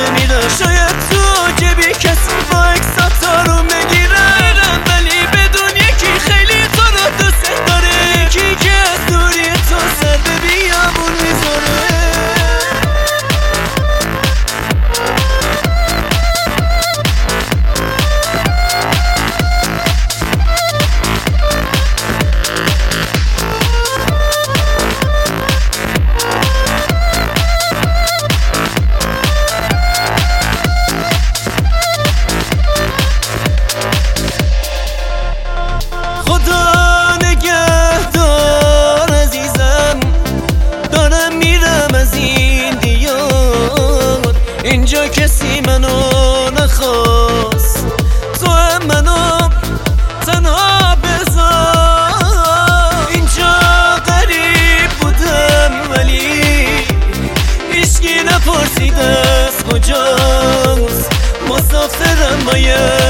لحظه میره. شاید تو جبی کسی با اکساتا رو میگیره، ولی بدون یکی خیلی تو رو دوست داره، یکی که از دوری تو سر به بیابون میذاره. خدا نگهدار عزیزم، دارم میرم از این دیار. اینجا کسی منو نخواست، تو هم منو تنها بذار. اینجا غریب بودم ولی هیچکی نپرسید از کجاست، مسافرم باید